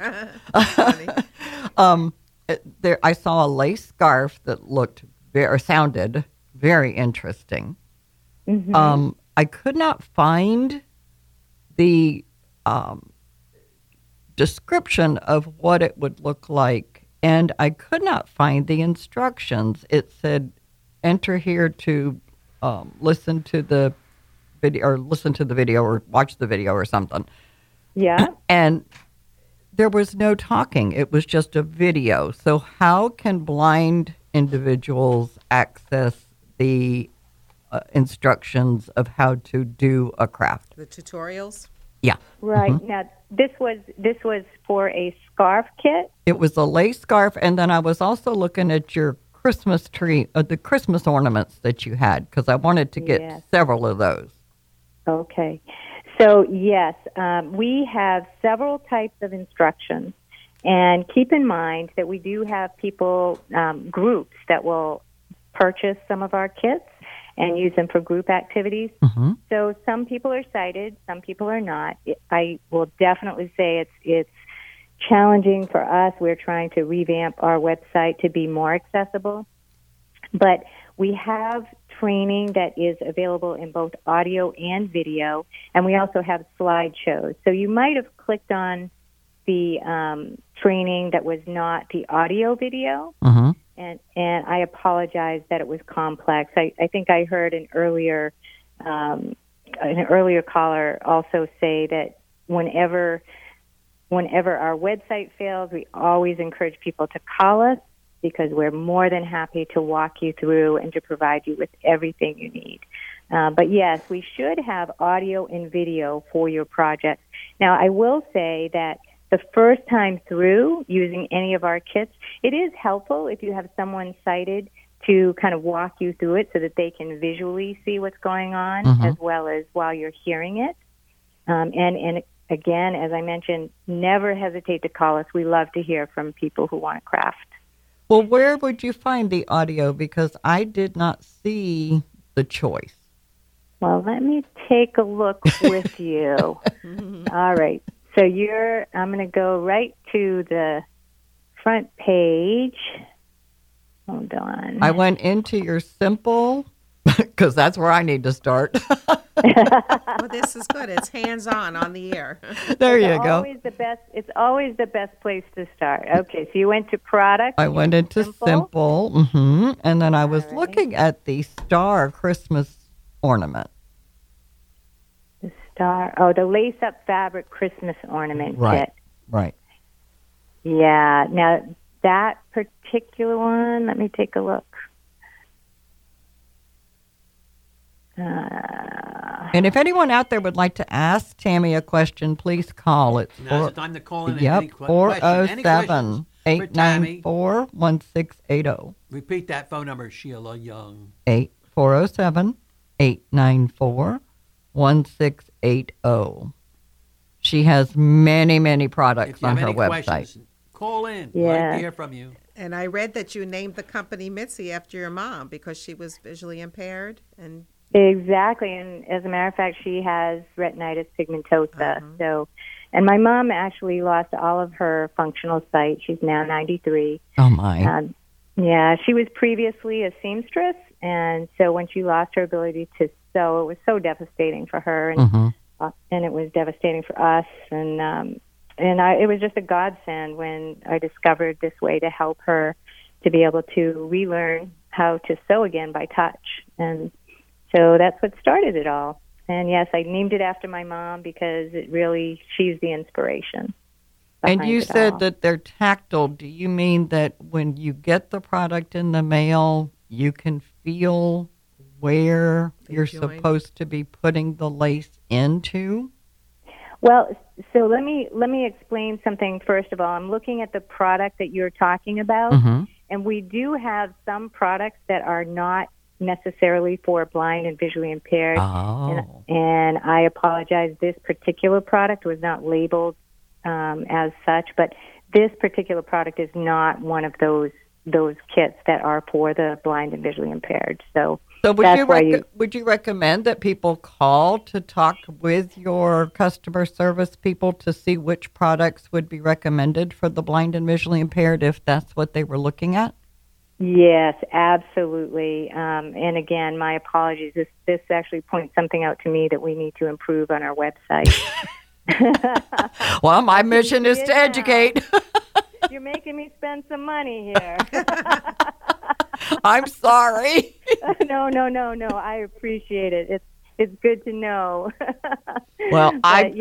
I saw a lace scarf that sounded very interesting. Mm-hmm. I could not find the description of what it would look like, and I could not find the instructions. It said, enter here to listen to the video or watch the video or something. Yeah. And there was no talking. It was just a video. So how can blind individuals access the instructions of how to do a craft? The tutorials? Yeah. Right. Mm-hmm. Now, this was for a scarf kit? It was a lace scarf, and then I was also looking at your Christmas tree, the Christmas ornaments that you had, because I wanted to get several of those. Okay. So, yes, we have several types of instructions. And keep in mind that we do have people, groups that will purchase some of our kits and use them for group activities. Mm-hmm. So some people are sighted, some people are not. I will definitely say it's challenging for us. We're trying to revamp our website to be more accessible. But we have training that is available in both audio and video, and we also have slideshows. So you might have clicked on the training that was not the audio video, mm-hmm. and I apologize that it was complex. I think I heard an earlier caller also say that whenever our website fails, we always encourage people to call us because we're more than happy to walk you through and to provide you with everything you need. But yes, we should have audio and video for your project. Now, I will say that the first time through using any of our kits, it is helpful if you have someone sighted to kind of walk you through it so that they can visually see what's going on mm-hmm. as well as while you're hearing it. And again, as I mentioned, never hesitate to call us. We love to hear from people who want to craft. Well, where would you find the audio? Because I did not see the choice. Well, let me take a look with you. All right. So I'm going to go right to the front page. Hold on. I went into your simple, because that's where I need to start. Well, this is good. It's hands-on on the air. There you go. It's always the best place to start. Okay, so you went to product. I went into simple, mm-hmm, and then I was looking at the star Christmas ornament. The lace-up fabric Christmas ornament kit. Right. Yeah. Now, that particular one, let me take a look. And if anyone out there would like to ask Tammy a question, please call. It's now's the time to call in. Yep, 407-894-1680. Repeat that phone number, Sheila Young. 407-894-1680. She has many, many products on her website. Call in. Yeah. I'd like to hear from you. And I read that you named the company Mitzi after your mom because she was visually impaired. And Exactly, and as a matter of fact, she has retinitis pigmentosa. So, and my mom actually lost all of her functional sight. She's now 93. Oh, my. Yeah, she was previously a seamstress, and so when she lost her ability to sew, it was so devastating for her, and it was devastating for us. It was just a godsend when I discovered this way to help her to be able to relearn how to sew again by touch. And so that's what started it all. And yes, I named it after my mom because she's the inspiration. And you said that they're tactile. Do you mean that when you get the product in the mail, you can feel where you're supposed to be putting the lace into? Well, so let me explain something first of all. I'm looking at the product that you're talking about, and we do have some products that are not necessarily for blind and visually impaired. And I apologize, this particular product was not labeled as such, but this particular product is not one of those kits that are for the blind and visually impaired. So would you recommend that people call to talk with your customer service people to see which products would be recommended for the blind and visually impaired if that's what they were looking at? Yes, absolutely. And again, my apologies. This actually points something out to me that we need to improve on our website. Well, my mission is to educate. You're making me spend some money here. I'm sorry. No. I appreciate it. It's good to know. Well,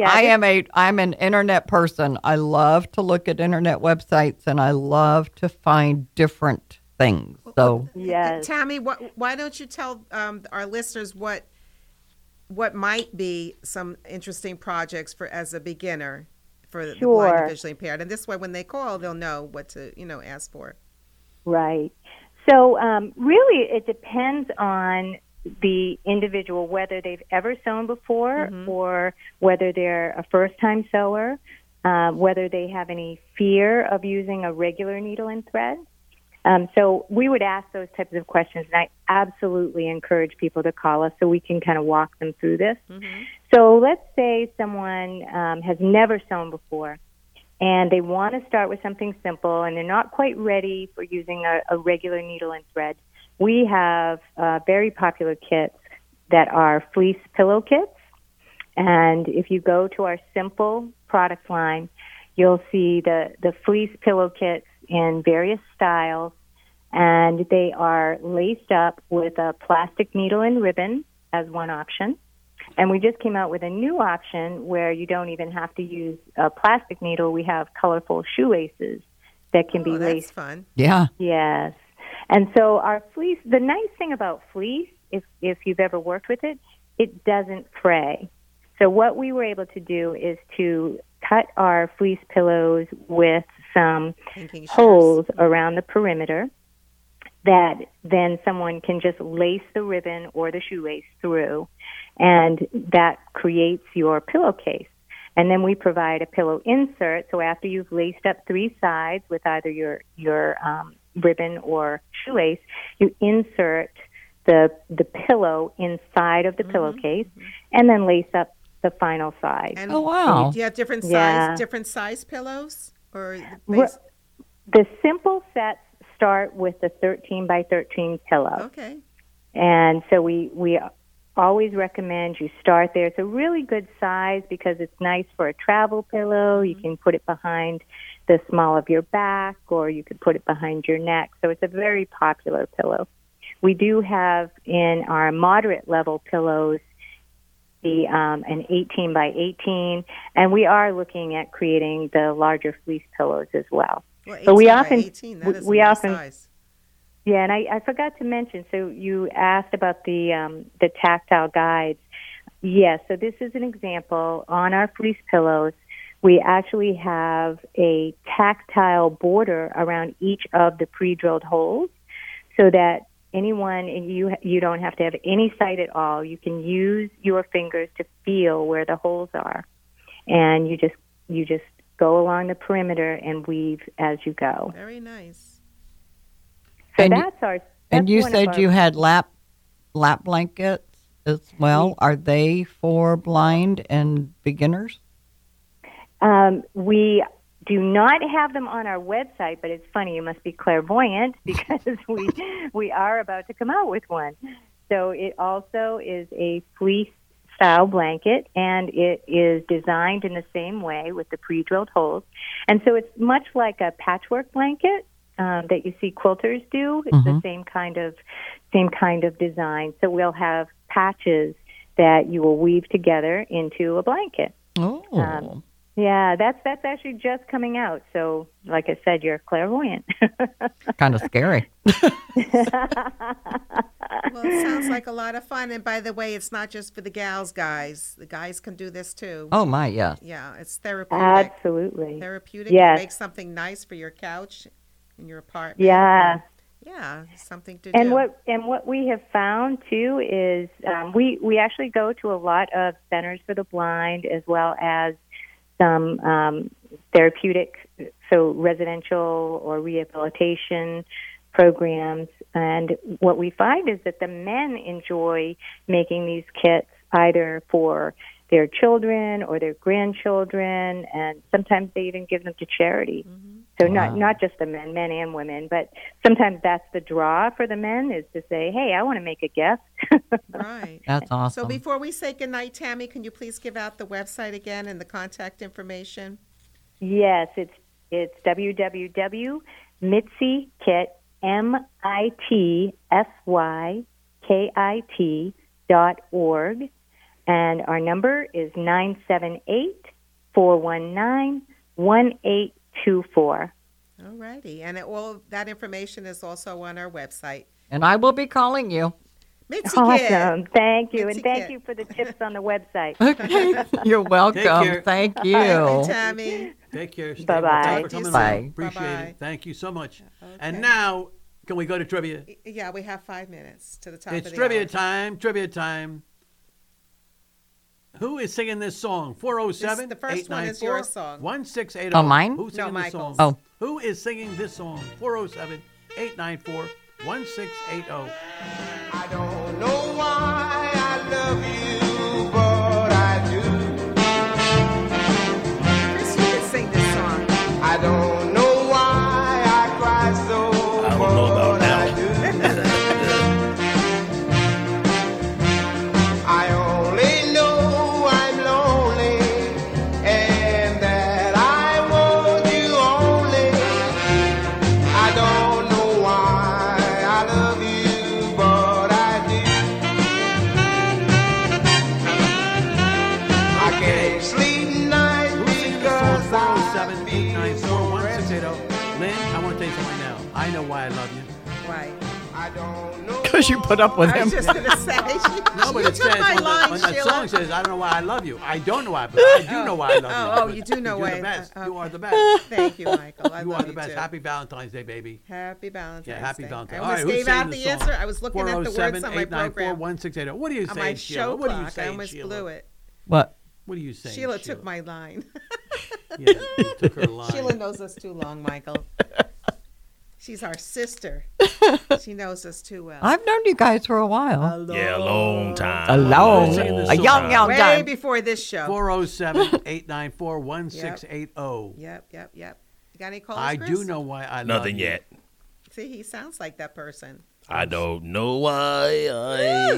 I'm an internet person. I love to look at internet websites, and I love to find different things. So yes, Tammy, why don't you tell our listeners what might be some interesting projects for as a beginner for the blind and visually impaired, and this way when they call they'll know what to ask for. Right. So really it depends on the individual, whether they've ever sewn before or whether they're a first-time sewer, whether they have any fear of using a regular needle and thread. So we would ask those types of questions, and I absolutely encourage people to call us so we can kind of walk them through this. So let's say someone has never sewn before, and they want to start with something simple, and they're not quite ready for using a regular needle and thread. We have very popular kits that are fleece pillow kits, and if you go to our simple product line, you'll see the fleece pillow kits in various styles, and they are laced up with a plastic needle and ribbon as one option. And we just came out with a new option where you don't even have to use a plastic needle. We have colorful shoelaces that can be laced. That's fun. Yeah. Yes. And so our fleece, the nice thing about fleece, if you've ever worked with it, it doesn't fray. So what we were able to do is to cut our fleece pillows with some holes around the perimeter that then someone can just lace the ribbon or the shoelace through, and that creates your pillowcase. And then we provide a pillow insert, so after you've laced up three sides with either your ribbon or shoelace, you insert the pillow inside of the pillowcase and then lace up the final side. And oh, wow. Do you have different size pillows? Or the simple sets start with the 13 by 13 pillow. Okay. And so we always recommend you start there. It's a really good size because it's nice for a travel pillow. You can put it behind the small of your back, or you could put it behind your neck. So it's a very popular pillow. We do have in our moderate level pillows an 18 by 18, and we are looking at creating the larger fleece pillows as well. Well, 18 but we by often 18, that is a nice size. Yeah, and I forgot to mention. So you asked about the tactile guides. Yes, so this is an example on our fleece pillows. We actually have a tactile border around each of the pre-drilled holes, so that anyone, and you don't have to have any sight at all. You can use your fingers to feel where the holes are, and you just go along the perimeter and weave as you go. Very nice. So And that's our. And that's you one of said our- you had lap blankets as well. Are they for blind and beginners? We do not have them on our website, but it's funny. You must be clairvoyant because we are about to come out with one. So it also is a fleece style blanket, and it is designed in the same way with the pre-drilled holes. And so it's much like a patchwork blanket that you see quilters do. It's the same kind of design. So we'll have patches that you will weave together into a blanket. Oh. Yeah, that's actually just coming out. So, like I said, you're clairvoyant. Kind of scary. Well, it sounds like a lot of fun. And by the way, it's not just for the gals, guys. The guys can do this too. Oh, my, yes. Yeah, it's therapeutic. Absolutely. Therapeutic. Yes. Make something nice for your couch in your apartment. Yeah. Yeah, something to And do. what we have found too is we actually go to a lot of centers for the blind as well as some therapeutic, so residential or rehabilitation programs. And what we find is that the men enjoy making these kits either for their children or their grandchildren, and sometimes they even give them to charity. So not just the men and women, but sometimes that's the draw for the men is to say, hey, I want to make a gift. Right. That's awesome. So before we say goodnight, Tammy, can you please give out the website again and the contact information? Yes, it's MitsyKit.org, and our number is 978-419-1824. All righty. And all that information is also on our website. And I will be calling you. Mitzi Awesome. Kid. Thank you. Mitzi And thank Kid. you for the tips on the website. Okay. You're welcome. care. Thank you. Thank you, Tammy. Take care. Stay Bye-bye. well. Thanks for Talk to you coming soon. on. Appreciate Bye-bye. it. Thank you so much. Okay. And now, can we go to trivia? Yeah, we have 5 minutes to the top It's of the trivia hour. time. Trivia time. Who is singing this song? 407 The first one is your song. 1680. Oh, mine? Who's No, singing this Michael's. song? Oh. Who is singing this song? 407 894 1680. I don't know why I love you, but I do. Chris, you can sing this song. I don't know why I cry so, I don't know about but now. I do. I only know I'm lonely and that I want you only. I don't know why I love you, but I do. I can't sleep night Who's singing this because song? I 407 894 1680. Lynn, I want to tell you something right now. I know why I love you. Why? I don't know. Because you put up with I him. was just going to say. No, but you it took says my on, line, on that Sheila. song says, I don't know why I love you. I don't know why, but I do know why I love you. Oh, you do know You're why. the best. You are the okay. best. Thank you, Michael. I You love are the best. Too. Happy Valentine's Day, baby. Happy Valentine's Yeah, happy Day. Valentine's. I All right, almost who's gave out singing the song? answer. I was looking at the words 407 on my 894 program. 1680. What are you On saying, my Sheila? show What are you clock. I saying, almost Sheila? blew it. What? What are you saying, Sheila took my line. Yeah, you took her line. Sheila knows us too long, Michael. She's our sister. She knows us too well. I've known you guys for a while. Yeah, a long time. A long, Singing this a song. young Way time. before this show. 407 894 1680. Yep. You got any calls, I Chris? do know why I love Nothing you. yet. See, he sounds like that person. I don't know why I.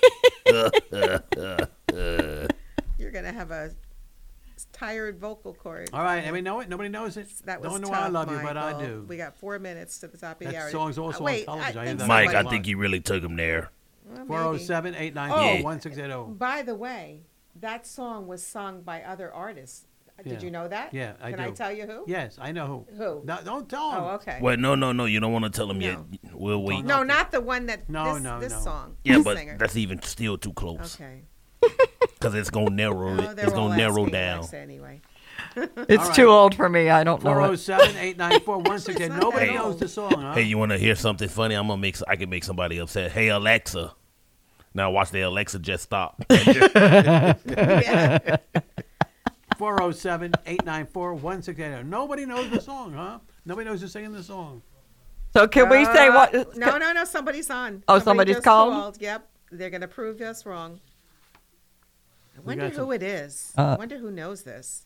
You're going to have a tired vocal cord. All right, everybody know it? Nobody knows it? That was Don't know tough, why I love you, but I Michael. do. We got 4 minutes to the top of the That hour. song's also on Wait, television. I think hear that. Mike, I somebody- think you really took him there. Well, maybe. 407 Oh. 894 1680. By the way, that song was sung by other artists. Yeah. Did you know that? Yeah, I Can do. I tell you who? Yes, I know who. Who? No, don't tell him. Oh, okay. Well, no. You don't want to tell him No. yet. We'll wait. No, not the one that No, this no. song. Yeah, this but singer. that's even still too close. Okay. Because it's gonna narrow. Oh, they're It's all gonna narrow asking down. us anyway. It's too old for me. I don't know it. 407 894 1680. Nobody Hey. knows the song, huh? Hey, you want to hear something funny? I can make somebody upset. Hey, Alexa. Now watch the Alexa just stop. 407 407-894-1680. Nobody knows the song, huh? Nobody knows who's singing the song. So can we say what? No. Somebody's on. Oh, somebody's just called? Yep. They're going to prove us wrong. I wonder who it is. Uh, I wonder who knows this.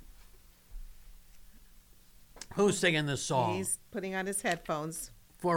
Who's singing this song? He's putting on his headphones.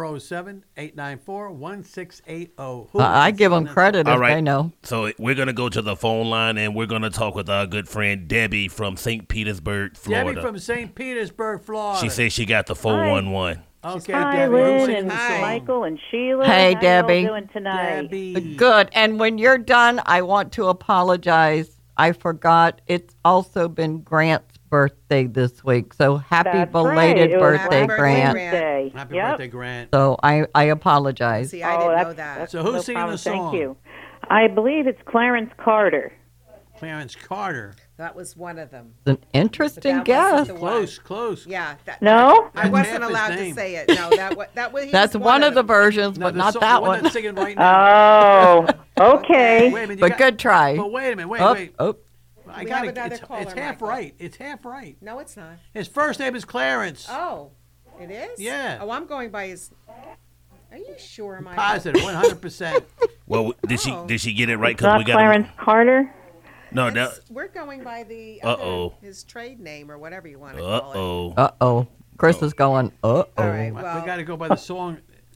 407-894-1680. I give them credit if they know. So we're going to go to the phone line, and we're going to talk with our good friend Debbie from St. Petersburg, Florida. Debbie from St. Petersburg, Florida. She says she got the 411. Okay, Hi, Debbie. Lynn and Michael and Sheila. Hey, How Debbie. you all doing tonight? Good. And when you're done, I want to apologize. I forgot. It's also been Grant's birthday this week. So happy That's belated right. birthday, Grant. Happy birthday, Grant. So I apologize. See, I didn't know that. So who's no singing problem. the song? Thank you. I believe it's Clarence Carter. Clarence Carter. That was one of them. It's an interesting guess. Close. Yeah. No? I wasn't That's allowed half his to say it. No, that was. That's one of the versions, but not that one. one. That's singing right now. Oh, okay. Wait a minute, But good try. But wait a minute. Oh, Wait. oh. I We got have another it's caller, half Michael. right. It's half right. No, it's not. His first name is Clarence. Oh, it is? Yeah. Oh, I'm going by his. Are you sure, Michael? Positive, 100%. Well, did she get it right? It's not Clarence Carter? No, that. We're going by the his trade name or whatever you want to call it. Uh-oh. Chris is going, uh-oh. All right, we well, got to go by the song.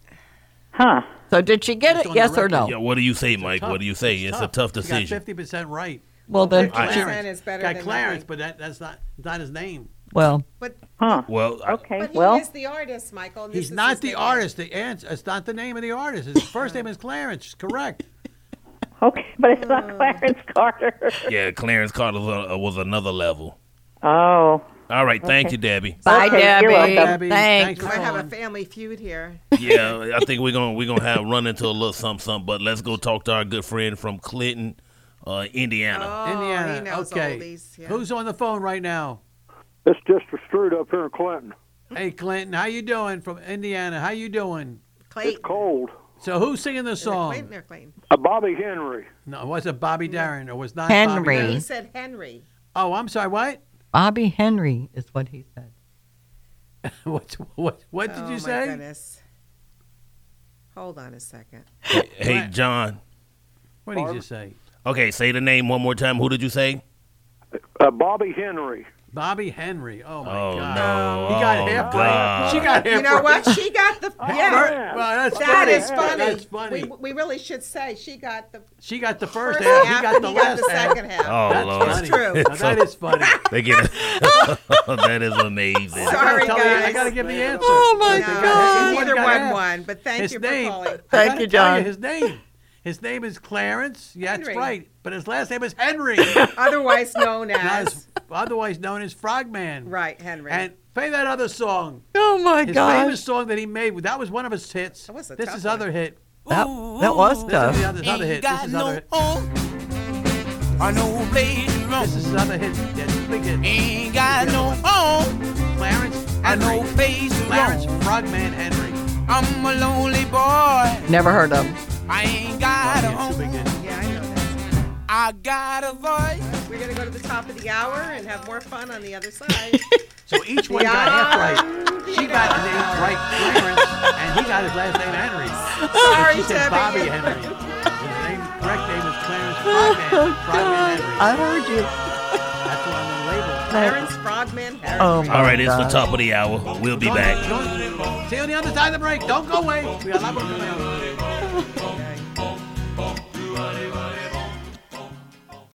Huh. So did she get it, yes or no? Yeah, what do you say, Mike? What do you say? It's a tough decision. She got 50% right. Well, then, Clarence. is better got than Clarence, nothing. but that's not his name. well, Huh. Well, Okay. but he Well, is the artist, Michael. and this He's is not his the name. artist. The answer. It's not the name of the artist. His first name is Clarence. Correct. okay, but it's not Clarence Carter. yeah, Clarence Carter was another level. Oh. All right, thank you, Debbie. bye, Okay, Debbie. you're welcome. Debbie, Thanks. for We might have a calling. family feud here. Yeah, I think we're gonna have run into a little something. But let's go talk to our good friend from Clinton, Indiana. Oh, Indiana. he knows Okay. oldies. Yeah. Who's on the phone right now? It's just a street up here in Clinton. Hey, Clinton. How you doing? From Indiana. How you doing? Clayton? It's cold. So who's singing the Is it song? Clayton or Clayton? Bobby Henry. No, it wasn't Bobby Darin. It was not Henry. Bobby No, Darin. he said Henry. Oh, I'm sorry. What? Bobby Henry is what he said. What did Oh, you my say? goodness. Hold on a second. Hey, John. What did you say? Okay, say the name one more time. Who did you say? Bobby Henry. Bobby Henry. Oh my Oh, God. no. He got Oh, half God. right. She got half You know right. what? She got the. Yeah. Well, that's That funny. is funny. That's funny. We really should say she got the She got the first first half. half. He got the and he got last the half. second half. Oh, That's Lord. funny. true. Now, that is funny. They get it. That is amazing. Sorry, Tell you, I guys. got to give the answer. Oh, my No, God. Neither One got one half. won, but thank His you name. for calling. I Thank gotta you, tell John. His name. His name is Clarence. Yeah, that's Henry. right. But his last name is Henry. Otherwise known Not as. as- otherwise known as Frogman. Right, Henry. And play that other song. Oh, my His gosh. famous song that he made. That was one of his hits. That was a This tough is one. other hit. That was This tough. is the other hit. This is other hit. I know place to roam. This is other hit. Yeah, this is big hit. Ain't got no home. Clarence I Henry. know place to Clarence roam. Frogman Henry. I'm a lonely boy. Never heard of him. I ain't got a Yeah, it's a big home. hit. Yeah, I know that. I got a voice. We're going to go to the top of the hour and have more fun on the other side. So each one got half right. She got the name right, Clarence, and he got his last name Henry. Sorry, And she said Debbie. Bobby Henry. His correct name is Clarence Frogman. Frogman Henry. I heard you. That's what I'm going to label. Clarence Frogman Henry. Oh, my All right, it's the God. top of the hour. We'll be back. Stay on the other side of the break. Don't go away. We got a lot more coming out.